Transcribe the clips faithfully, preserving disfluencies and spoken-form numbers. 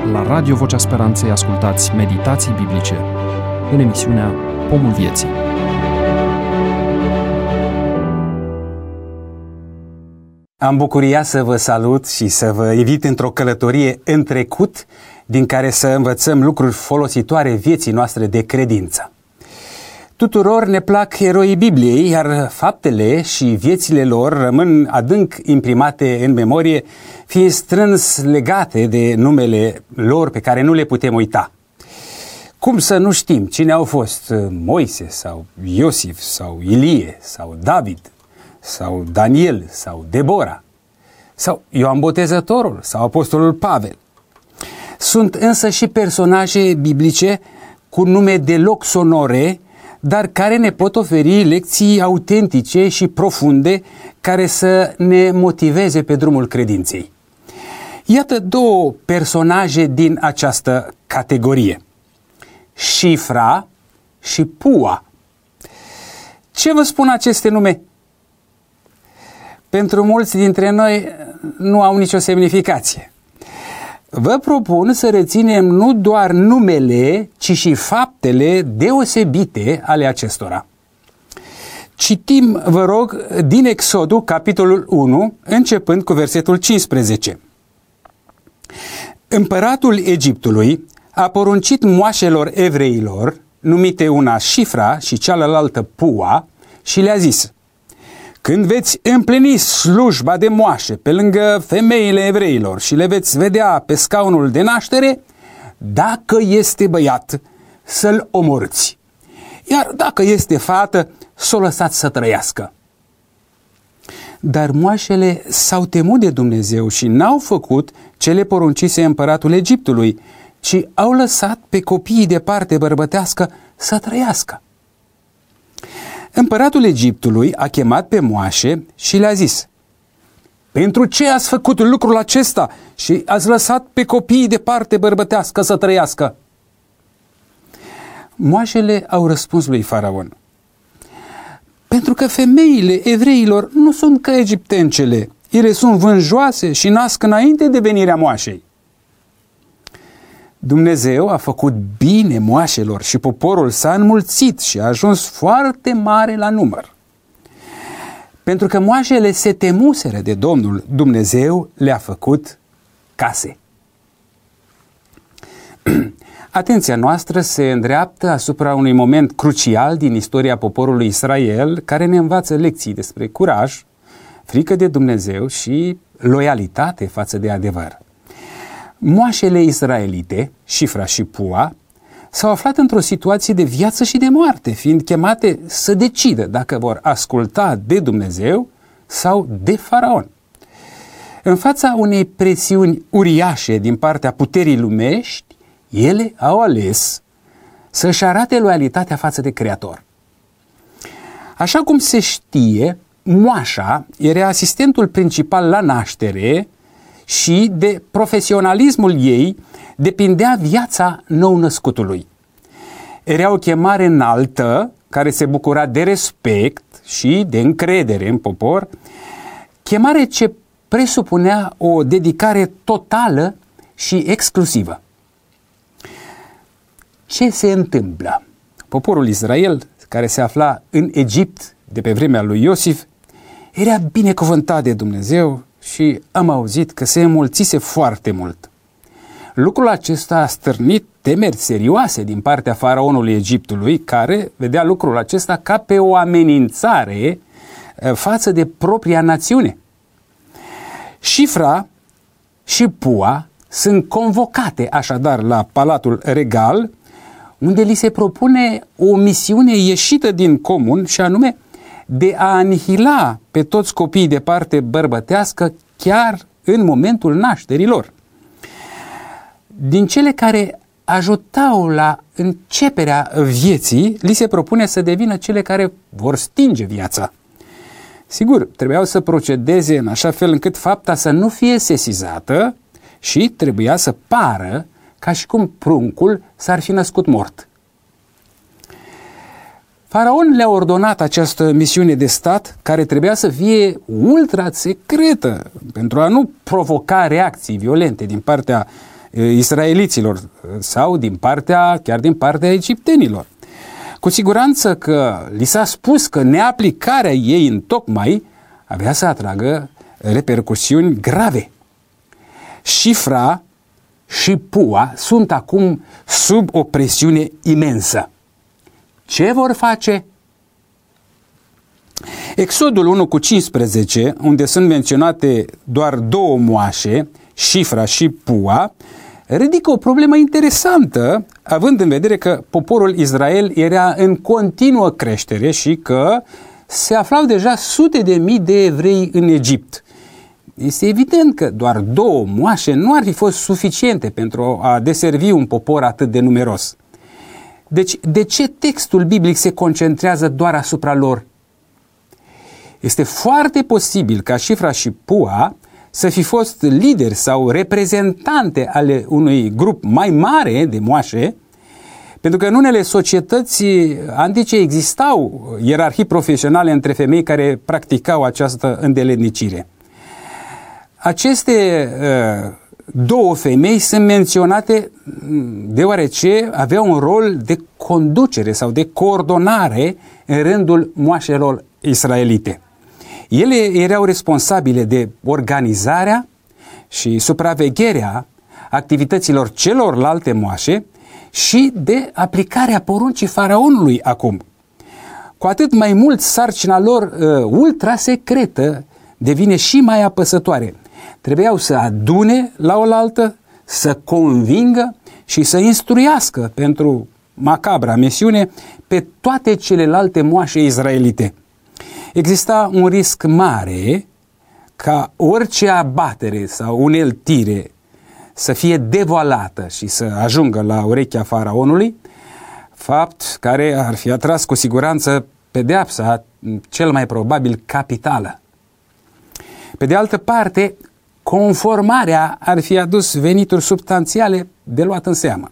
La Radio Vocea Speranței ascultați meditații biblice în emisiunea Pomul Vieții. Am bucuria să vă salut și să vă invit într-o călătorie în trecut, din care să învățăm lucruri folositoare vieții noastre de credință. Tuturor ne plac eroii Bibliei, iar faptele și viețile lor rămân adânc imprimate în memorie, fiind strâns legate de numele lor pe care nu le putem uita. Cum să nu știm cine au fost Moise sau Iosif sau Ilie sau David sau Daniel sau Debora sau Ioan Botezătorul sau Apostolul Pavel? Sunt însă și personaje biblice cu nume deloc sonore, dar care ne pot oferi lecții autentice și profunde care să ne motiveze pe drumul credinței. Iată două personaje din această categorie: Șifra și Pua. Ce vă spun aceste nume? Pentru mulți dintre noi nu au nicio semnificație. Vă propun să reținem nu doar numele, ci și faptele deosebite ale acestora. Citim, vă rog, din Exodul, capitolul unu, începând cu versetul cincisprezece. Împăratul Egiptului a poruncit moașelor evreilor, numite una Șifra și cealaltă Pua, și le-a zis: când veți împlini slujba de moașe pe lângă femeile evreilor și le veți vedea pe scaunul de naștere, dacă este băiat, să-l omorâți, iar dacă este fată, să o lăsați să trăiască. Dar moașele s-au temut de Dumnezeu și n-au făcut ce le poruncise împăratul Egiptului, ci au lăsat pe copiii de parte bărbătească să trăiască. Împăratul Egiptului a chemat pe moașe și le-a zis: pentru ce ați făcut lucrul acesta și ați lăsat pe copiii de parte bărbătească să trăiască? Moașele au răspuns lui Faraon: pentru că femeile evreilor nu sunt ca egiptencele, ele sunt vânjoase și nasc înainte de venirea moașei. Dumnezeu a făcut bine moașelor și poporul s-a înmulțit și a ajuns foarte mare la număr. Pentru că moașele se temuseră de Domnul, Dumnezeu le-a făcut case. Atenția noastră se îndreaptă asupra unui moment crucial din istoria poporului Israel, care ne învață lecții despre curaj, frică de Dumnezeu și loialitate față de adevăr. Moașele israelite, Șifra și Pua, s-au aflat într-o situație de viață și de moarte, fiind chemate să decidă dacă vor asculta de Dumnezeu sau de Faraon. În fața unei presiuni uriașe din partea puterii lumești, ele au ales să-și arate loialitatea față de Creator. Așa cum se știe, moașa era asistentul principal la naștere și de profesionalismul ei depindea viața nou-născutului. Era o chemare înaltă care se bucura de respect și de încredere în popor, chemare ce presupunea o dedicare totală și exclusivă. Ce se întâmplă? Poporul Israel, care se afla în Egipt de pe vremea lui Iosif, era binecuvântat de Dumnezeu și am auzit că se înmulțise foarte mult. Lucrul acesta a stârnit temeri serioase din partea faraonului Egiptului, care vedea lucrul acesta ca pe o amenințare față de propria națiune. Șifra și Pua sunt convocate așadar la Palatul Regal, unde li se propune o misiune ieșită din comun, și anume de a anihila pe toți copiii de parte bărbătească chiar în momentul nașterii lor. Din cele care ajutau la începerea vieții, li se propune să devină cele care vor stinge viața. Sigur, trebuiau să procedeze în așa fel încât fapta să nu fie sesizată și trebuia să pară ca și cum pruncul s-ar fi născut mort. Faraon le-a ordonat această misiune de stat, care trebuia să fie ultra secretă pentru a nu provoca reacții violente din partea israeliților sau din partea, chiar din partea egiptenilor. Cu siguranță că li s-a spus că neaplicarea ei întocmai avea să atragă repercusiuni grave. Șifra și Pua sunt acum sub o presiune imensă. Ce vor face? Exodul unu cu cincisprezece, unde sunt menționate doar două moașe, Șifra și Pua, ridică o problemă interesantă, având în vedere că poporul Israel era în continuă creștere și că se aflau deja sute de mii de evrei în Egipt. Este evident că doar două moașe nu ar fi fost suficiente pentru a deservi un popor atât de numeros. Deci, de ce textul biblic se concentrează doar asupra lor? Este foarte posibil ca Șifra și Pua să fi fost lideri sau reprezentante ale unui grup mai mare de moașe, pentru că în unele societăți antice existau ierarhii profesionale între femei care practicau această îndeletnicire. Aceste uh, două femei sunt menționate deoarece aveau un rol de conducere sau de coordonare în rândul moașelor israelite. Ele erau responsabile de organizarea și supravegherea activităților celorlalte moașe și de aplicarea poruncii faraonului acum. Cu atât mai mult sarcina lor uh, ultra-secretă devine și mai apăsătoare. Trebuiau să adune la oaltă, să convingă și să instruiască pentru macabra misiune pe toate celelalte moașe izraelite. Exista un risc mare ca orice abatere sau uneltire să fie devoalată și să ajungă la urechea faraonului, fapt care ar fi atras cu siguranță pedeapsa, cel mai probabil capitală. Pe de altă parte, conformarea ar fi adus venituri substanțiale de luat în seamă.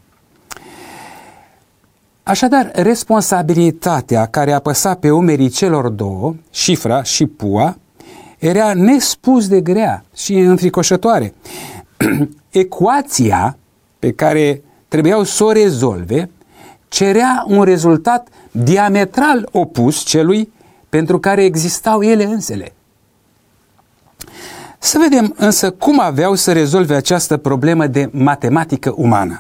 Așadar, responsabilitatea care apăsa pe umerii celor două, Șifra și Pua, era nespus de grea și înfricoșătoare. Ecuația pe care trebuiau să o rezolve cerea un rezultat diametral opus celui pentru care existau ele însele. Să vedem însă cum aveau să rezolve această problemă de matematică umană.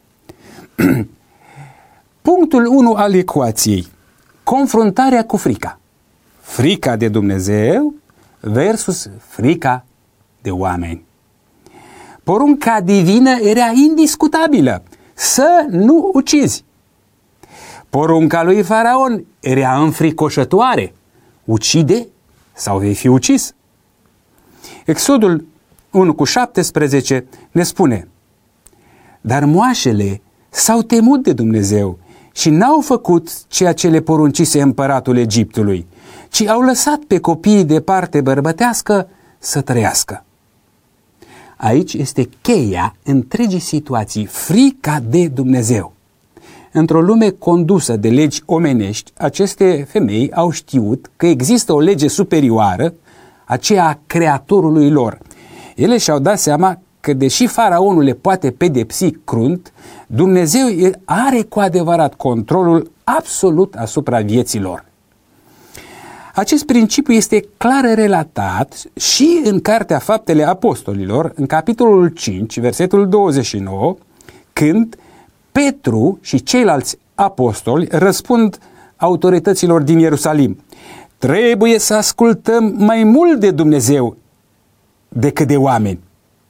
Punctul unu al ecuației. Confruntarea cu frica. Frica de Dumnezeu versus frica de oameni. Porunca divină era indiscutabilă. Să nu ucizi. Porunca lui Faraon era înfricoșătoare. Ucide sau vei fi ucis. Exodul unu cu șaptesprezece ne spune: dar moașele s-au temut de Dumnezeu și n-au făcut ceea ce le poruncise împăratul Egiptului, ci au lăsat pe copiii de parte bărbătească să trăiască. Aici este cheia întregii situații, frica de Dumnezeu. Într-o lume condusă de legi omenești, aceste femei au știut că există o lege superioară, aceea a Creatorului lor. Ele și-au dat seama că deși faraonul le poate pedepsi crunt, Dumnezeu are cu adevărat controlul absolut asupra vieții lor. Acest principiu este clar relatat și în Cartea Faptele Apostolilor, în capitolul cinci, versetul douăzeci și nouă, când Petru și ceilalți apostoli răspund autorităților din Ierusalim: trebuie să ascultăm mai mult de Dumnezeu decât de oameni.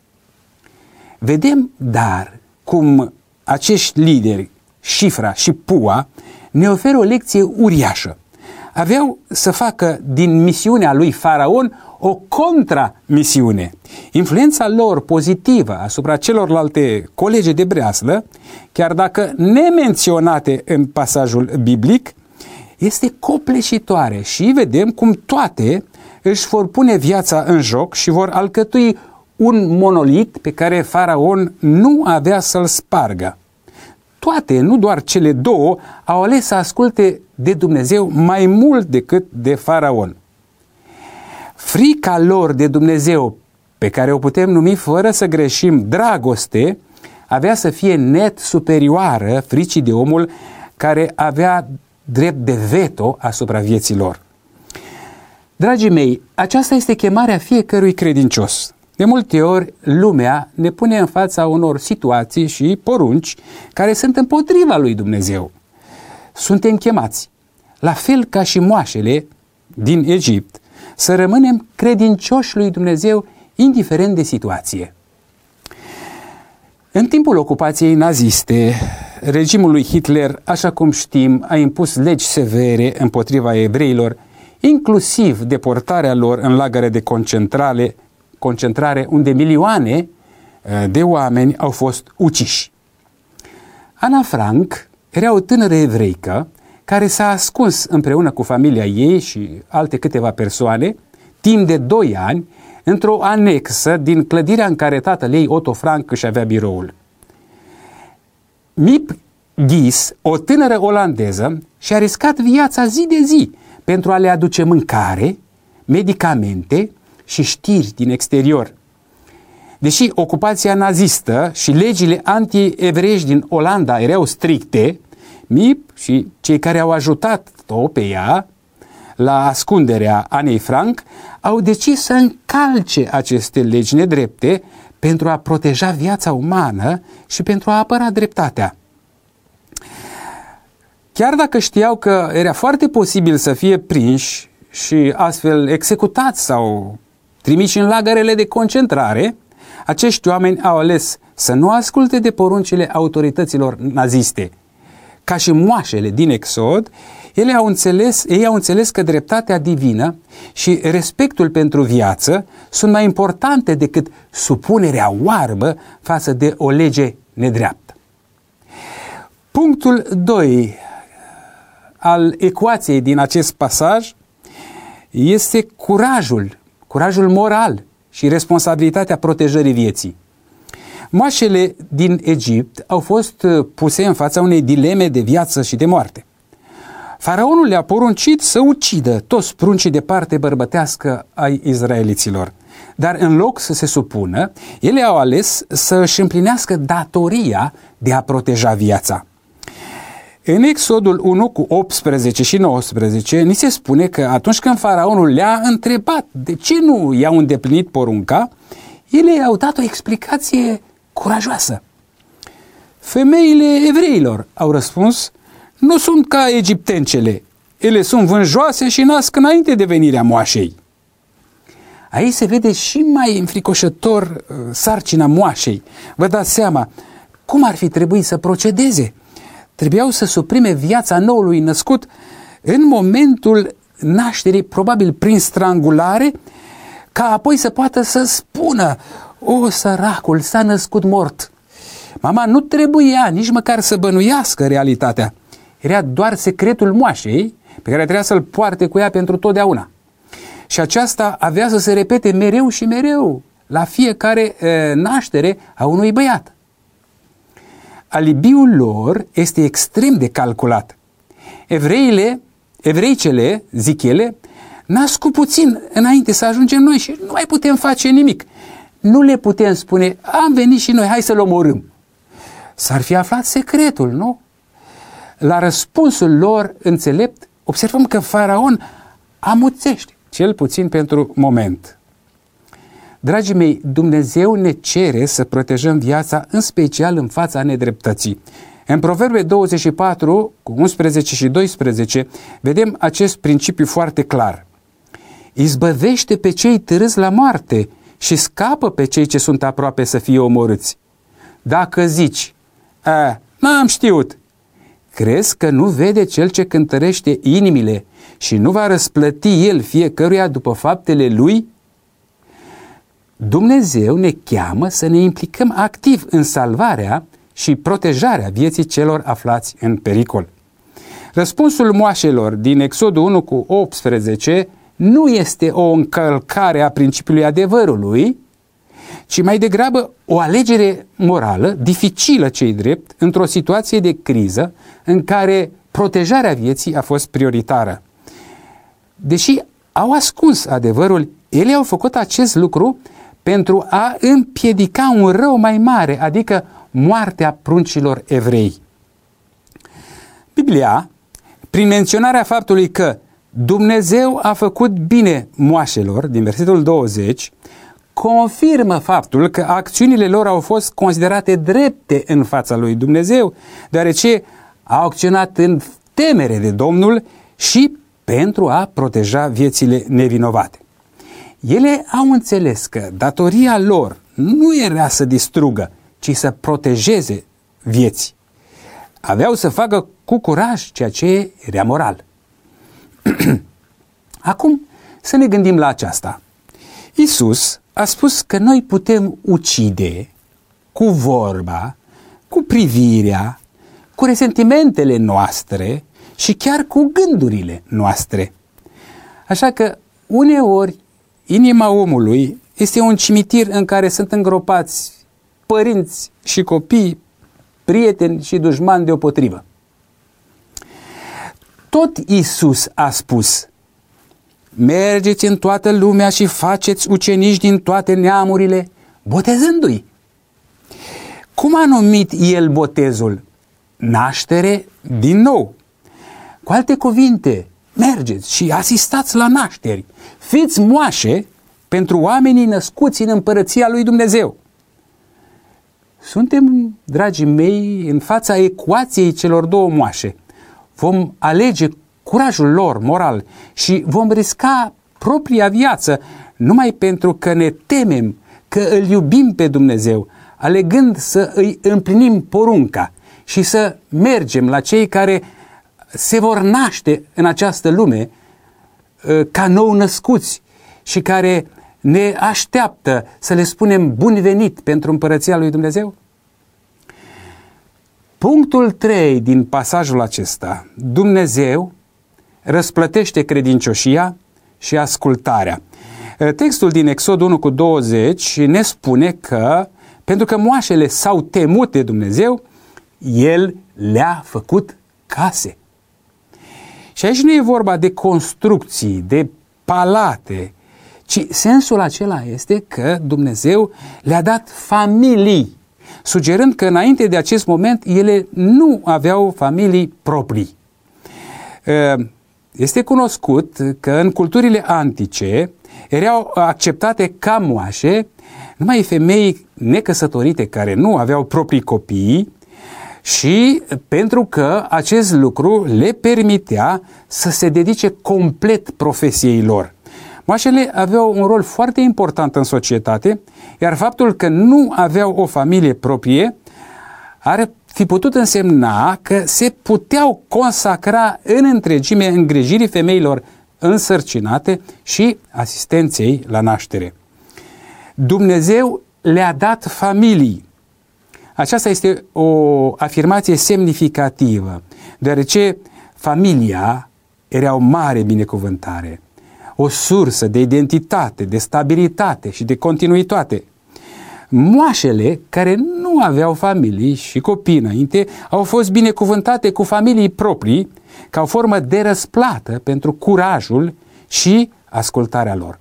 Vedem, dar, cum acești lideri, Șifra și Pua, ne oferă o lecție uriașă. Aveau să facă din misiunea lui Faraon o contramisiune. Influența lor pozitivă asupra celorlalte colege de breaslă, chiar dacă nemenționate în pasajul biblic, este copleșitoare și vedem cum toate își vor pune viața în joc și vor alcătui un monolit pe care Faraon nu avea să-l spargă. Toate, nu doar cele două, au ales să asculte de Dumnezeu mai mult decât de Faraon. Frica lor de Dumnezeu, pe care o putem numi fără să greșim dragoste, avea să fie net superioară fricii de omul care avea drept de veto asupra vieții lor. Dragii mei, aceasta este chemarea fiecărui credincios. De multe ori, lumea ne pune în fața unor situații și porunci care sunt împotriva lui Dumnezeu. Suntem chemați, la fel ca și moașele din Egipt, să rămânem credincioși lui Dumnezeu, indiferent de situație. În timpul ocupației naziste, regimul lui Hitler, așa cum știm, a impus legi severe împotriva evreilor, inclusiv deportarea lor în lagăre de concentrare, concentrare unde milioane de oameni au fost uciși. Ana Frank era o tânără evreică care s-a ascuns împreună cu familia ei și alte câteva persoane timp de doi ani într-o anexă din clădirea în care tatăl ei, Otto Frank, își avea biroul. Miep Gies, o tânără olandeză, și-a riscat viața zi de zi pentru a le aduce mâncare, medicamente și știri din exterior. Deși ocupația nazistă și legile anti-evreiești din Olanda erau stricte, Miep și cei care au ajutat-o pe ea la ascunderea Anei Frank au decis să încalce aceste legi nedrepte pentru a proteja viața umană și pentru a apăra dreptatea. Chiar dacă știau că era foarte posibil să fie prinși și astfel executați sau trimiși în lagărele de concentrare, acești oameni au ales să nu asculte de poruncile autorităților naziste. Ca și moașele din Exod, ele au înțeles, ei au înțeles că dreptatea divină și respectul pentru viață sunt mai importante decât supunerea oarbă față de o lege nedreaptă. Punctul doi al ecuației din acest pasaj este curajul, curajul moral și responsabilitatea protejării vieții. Moașele din Egipt au fost puse în fața unei dileme de viață și de moarte. Faraonul le-a poruncit să ucidă toți pruncii de parte bărbătească ai izraeliților. Dar în loc să se supună, ele au ales să își împlinească datoria de a proteja viața. În Exodul unu cu optsprezece și nouăsprezece ni se spune că atunci când faraonul le-a întrebat de ce nu i-au îndeplinit porunca, ele au dat o explicație curajoasă. Femeile evreilor, au răspuns, nu sunt ca egiptencele. Ele sunt vânjoase și nasc înainte de venirea moașei. Aici se vede și mai înfricoșător uh, sarcina moașei. Vă dați seama cum ar fi trebuit să procedeze. Trebuiau să suprime viața noului născut în momentul nașterii, probabil prin strangulare, ca apoi să poată să spună: o, săracul s-a născut mort. Mama nu trebuia nici măcar să bănuiască realitatea. Era doar secretul moașei pe care trebuia să-l poarte cu ea pentru totdeauna. Și aceasta avea să se repete mereu și mereu la fiecare e, naștere a unui băiat. Alibiul lor este extrem de calculat. Evreile, evreicele, zic ele, nasc cu puțin înainte să ajungem noi și nu mai putem face nimic. Nu le putem spune: am venit și noi, hai să-l omorâm. S-ar fi aflat secretul, nu? La răspunsul lor înțelept, observăm că faraon amuțește, cel puțin pentru moment. Dragii mei, Dumnezeu ne cere să protejăm viața, în special în fața nedreptății. În Proverbe douăzeci și patru, cu unsprezece și doisprezece, vedem acest principiu foarte clar. Izbăvește pe cei târâți la moarte și scapă pe cei ce sunt aproape să fie omorâți. Dacă zici: a, n-am știut, crezi că nu vede cel ce cântărește inimile și nu va răsplăti el fiecăruia după faptele lui? Dumnezeu ne cheamă să ne implicăm activ în salvarea și protejarea vieții celor aflați în pericol. Răspunsul moașelor din Exodul unu cu optsprezece nu este o încălcare a principiului adevărului, ci mai degrabă o alegere morală, dificilă ce-i drept, într-o situație de criză în care protejarea vieții a fost prioritară. Deși au ascuns adevărul, ele au făcut acest lucru pentru a împiedica un rău mai mare, adică moartea pruncilor evrei. Biblia, prin menționarea faptului că Dumnezeu a făcut bine moașelor, din versetul douăzeci, confirmă faptul că acțiunile lor au fost considerate drepte în fața lui Dumnezeu, deoarece au acționat în temere de Domnul și pentru a proteja viețile nevinovate. Ele au înțeles că datoria lor nu era să distrugă, ci să protejeze vieți. Aveau să facă cu curaj ceea ce era moral. Acum să ne gândim la aceasta. Iisus a spus că noi putem ucide cu vorba, cu privirea, cu resentimentele noastre și chiar cu gândurile noastre. Așa că uneori inima omului este un cimitir în care sunt îngropați părinți și copii, prieteni și dușmani deopotrivă. Tot Iisus a spus: mergeți în toată lumea și faceți ucenici din toate neamurile, botezându-i. Cum a numit El botezul? Naștere din nou. Cu alte cuvinte, mergeți și asistați la nașteri. Fiți moașe pentru oamenii născuți în împărăția lui Dumnezeu. Suntem, dragii mei, în fața ecuației celor două moașe. Vom alege curajul lor moral și vom risca propria viață numai pentru că ne temem că îl iubim pe Dumnezeu, alegând să îi împlinim porunca și să mergem la cei care se vor naște în această lume ca nou născuți și care ne așteaptă să le spunem bun venit pentru împărăția lui Dumnezeu? Punctul trei din pasajul acesta: Dumnezeu răsplătește credincioșia și ascultarea. Textul din Exod unu cu douăzeci ne spune că pentru că moașele s-au temut de Dumnezeu, El le-a făcut case. Și aici nu e vorba de construcții, de palate, ci sensul acela este că Dumnezeu le-a dat familii, sugerând că înainte de acest moment ele nu aveau familii proprii. Este cunoscut că în culturile antice erau acceptate ca moașe numai femei necăsătorite care nu aveau proprii copii, și pentru că acest lucru le permitea să se dedice complet profesiei lor. Moașele aveau un rol foarte important în societate, iar faptul că nu aveau o familie proprie ar fi putut însemna că se puteau consacra în întregime îngrijirii femeilor însărcinate și asistenței la naștere. Dumnezeu le-a dat familii. Aceasta este o afirmație semnificativă, deoarece familia era o mare binecuvântare, o sursă de identitate, de stabilitate și de continuitate. Moașele care nu aveau familii și copii înainte au fost binecuvântate cu familii proprii ca o formă de răsplată pentru curajul și ascultarea lor.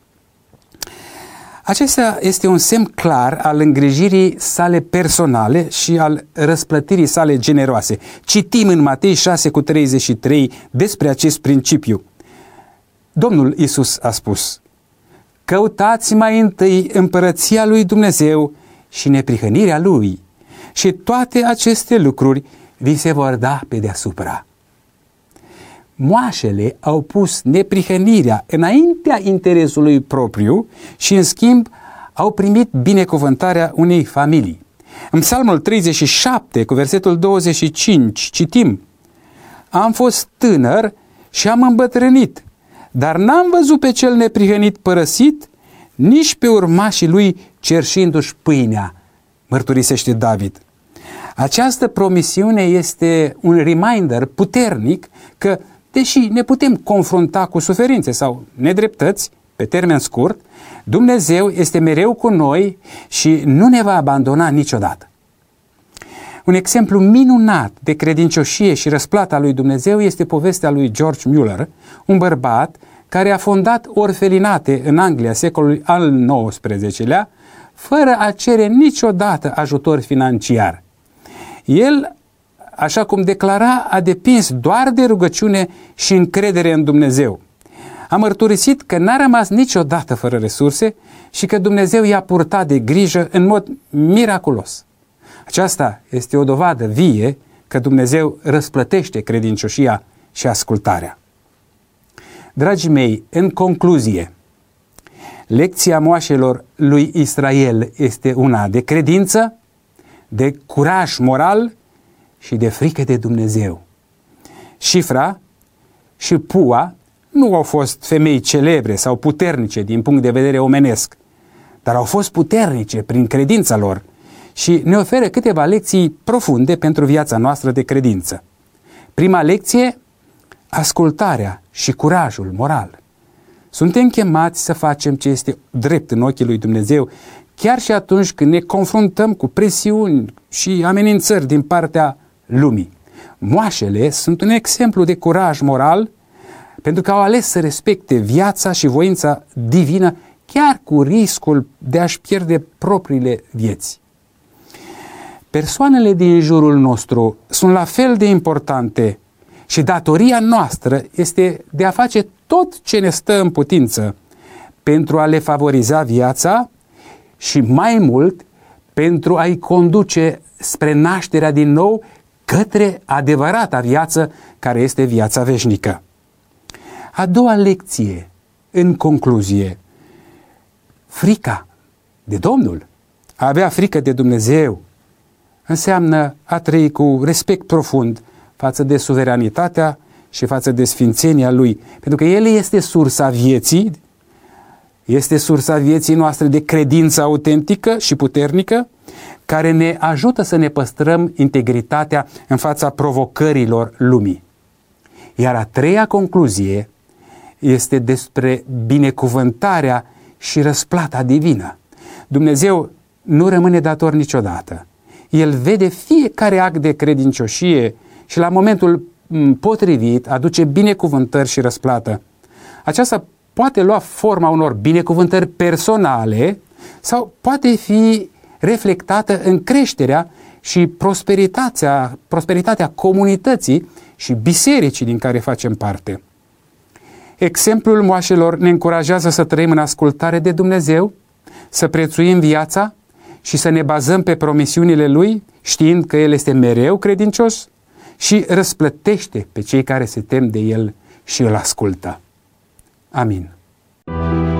Acesta este un semn clar al îngrijirii sale personale și al răsplătirii sale generoase. Citim în Matei șase cu treizeci și trei despre acest principiu. Domnul Iisus a spus: căutați mai întâi împărăția lui Dumnezeu și neprihănirea lui, și toate aceste lucruri vi se vor da pe deasupra. Moașele au pus neprihănirea înaintea interesului propriu și, în schimb, au primit binecuvântarea unei familii. În Psalmul treizeci și șapte, cu versetul douăzeci și cinci, citim: am fost tânăr și am îmbătrânit, dar n-am văzut pe cel neprihănit părăsit, nici pe urmașii lui cerșindu-și pâinea, mărturisește David. Această promisiune este un reminder puternic că, deși ne putem confrunta cu suferințe sau nedreptăți pe termen scurt, Dumnezeu este mereu cu noi și nu ne va abandona niciodată. Un exemplu minunat de credincioșie și răsplata lui Dumnezeu este povestea lui George Muller, un bărbat care a fondat orfelinate în Anglia secolului al nouăsprezecelea, fără a cere niciodată ajutor financiar. El, așa cum declara, a depins doar de rugăciune și încredere în Dumnezeu. A mărturisit că n-a rămas niciodată fără resurse și că Dumnezeu i-a purtat de grijă în mod miraculos. Aceasta este o dovadă vie că Dumnezeu răsplătește credincioșia și ascultarea. Dragii mei, în concluzie, lecția moașelor lui Israel este una de credință, de curaj moral și de frică de Dumnezeu. Șifra și Pua nu au fost femei celebre sau puternice din punct de vedere omenesc, dar au fost puternice prin credința lor și ne oferă câteva lecții profunde pentru viața noastră de credință. Prima lecție, ascultarea și curajul moral. Suntem chemați să facem ce este drept în ochii lui Dumnezeu, chiar și atunci când ne confruntăm cu presiuni și amenințări din partea lumii. Moașele sunt un exemplu de curaj moral pentru că au ales să respecte viața și voința divină, chiar cu riscul de a-și pierde propriile vieți. Persoanele din jurul nostru sunt la fel de importante și datoria noastră este de a face tot ce ne stă în putință pentru a le favoriza viața și mai mult pentru a-i conduce spre nașterea din nou către adevărata viață care este viața veșnică. A doua lecție, în concluzie, frica de Domnul, a avea frică de Dumnezeu, înseamnă a trăi cu respect profund față de suveranitatea și față de sfințenia Lui, pentru că El este sursa vieții, este sursa vieții noastre de credință autentică și puternică, care ne ajută să ne păstrăm integritatea în fața provocărilor lumii. Iar a treia concluzie este despre binecuvântarea și răsplata divină. Dumnezeu nu rămâne dator niciodată. El vede fiecare act de credincioșie și la momentul potrivit aduce binecuvântări și răsplată. Aceasta poate lua forma unor binecuvântări personale sau poate fi reflectată în creșterea și prosperitatea, prosperitatea comunității și bisericii din care facem parte. Exemplul moașelor ne încurajează să trăim în ascultare de Dumnezeu, să prețuim viața și să ne bazăm pe promisiunile Lui, știind că El este mereu credincios și răsplătește pe cei care se tem de El și îl ascultă. Amin.